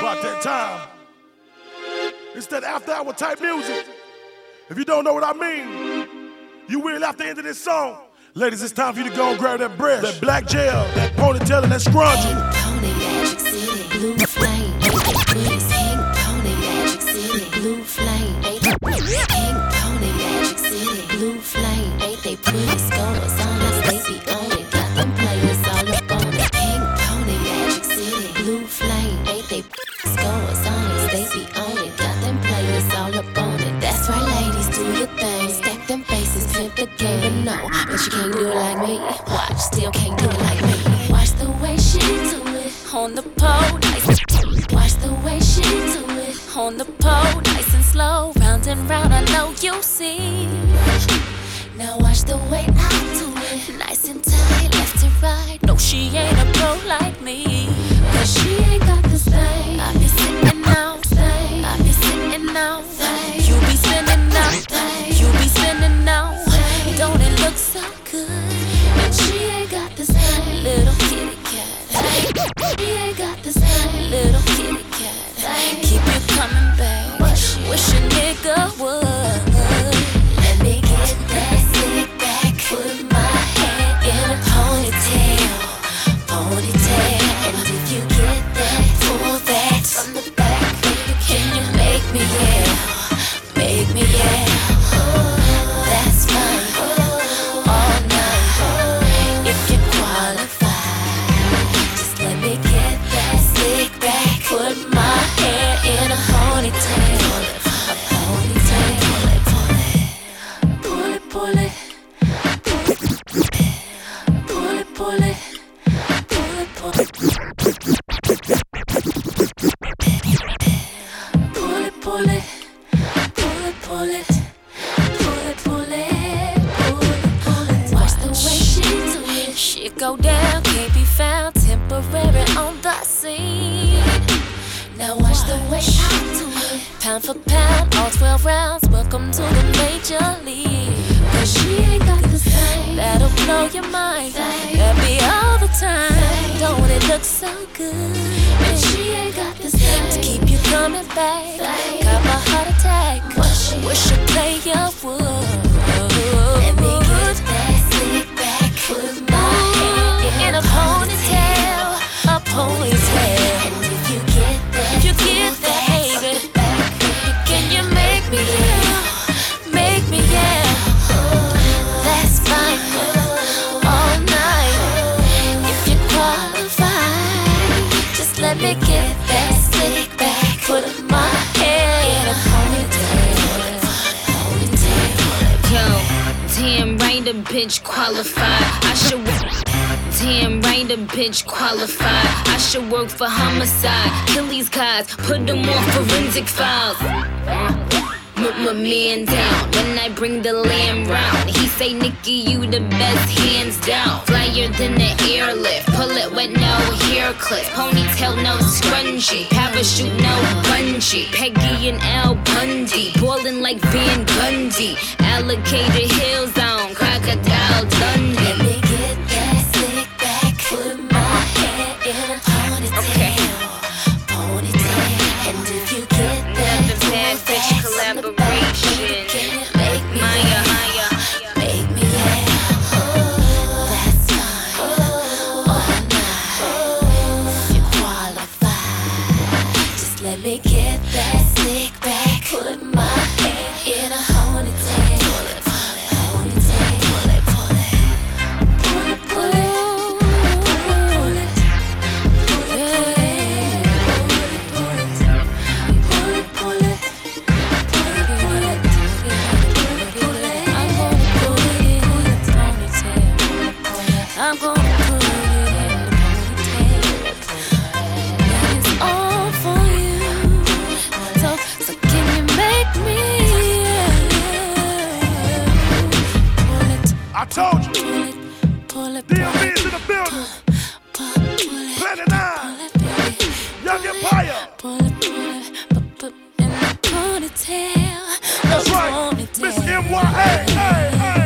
About that time. It's that after hour type music. If you don't know what I mean, you will after the end of this song. Ladies, it's time for you to go and grab that breast, that black gel, that ponytail, and that scrunchie. Pony Magic City, blue flame. Pink Pony Magic City, blue flame. Pink Pony Magic City, blue flame. Ain't they pretty scores on us? They be on it, got them players all up on it. Pink Pony Magic City, blue flame. Ain't they scores on us? They be on it, got them players all up on it. That's right, ladies, do your thing. Stack them faces, pimp the game. But no, but you can't do it like me. Watch, still can't do it like me. Watch the way she do it on the pole, nice. Watch the way she do it on the pole, nice and slow. Round and round, I know you see. Now watch the way I do it, nice and tight, left and right. No, she ain't a pro like me, cause she ain't got this thing. I be sitting out, I be sitting out. You be spinning out, you be spinning out. Don't it look so good? And she ain't got this thing, little kitty cat. She ain't got this thing, little kitty cat. Keep you coming back. Wish a nigga would. Let me get that slick back. Put my head in a ponytail, ponytail. And if you get that, pull that from the back, baby, can you make me yell? Make me yell. That's fine. All night. If you qualify, just let me get that slick back. Put my hair in a ponytail, a ponytail. Pull it, pull it, pull it, pull it, pull it, pull it, pull it, pull it, pull it, pull it, pull it. Watch the way she do it. Shit go down, can't be found, temporary on the scene. Now watch the way I do it. Pound for pound, all 12 rounds. Welcome to the major league. Cause she ain't got this thing that'll blow your mind. That be all the time. Don't it look so good? And she ain't got this thing to keep you coming back. Got my heart attack. Wish a player would. Let me get that slick back. Put my hair in a ponytail, a ponytail. And if you get that, baby, can you make me yell? Make me yell. That's fine. All night. If you qualify, just let me get that slick back. Put my hair in a ponytail. Damn right, a bitch qualified. I should work. Damn right, a bitch qualified. I should work for homicide. Kill these guys, put them on forensic files. Put my man down when I bring the lamb round. He say, Nikki, you the best, hands down. Flyer than the airlift. Pull it with no hair clip. Ponytail, no scrunchie. Parachute, no bungee. Peggy and Al Bundy. Ballin' like Van Gundy. Alligator Hills on Crocodile Dundee. Let me get that slick back. Put my hair in a ponytail, ponytail. And if you get that, the bad bitch collaboration. make me Maya. make me yell. That's fine. All night. If you qualify, just let me get that slick back. Put my hair in a ponytail, ponytail. Pull it, pull it. I'm gonna put it in the ponytail. That is all for you. So can you make me? Pull it. I told you. Pull it. Pull it. DMV is in the building. Planet 9. Young Empire. Pull it. Put in the ponytail. That's right. Miss MYA. Hey, hey.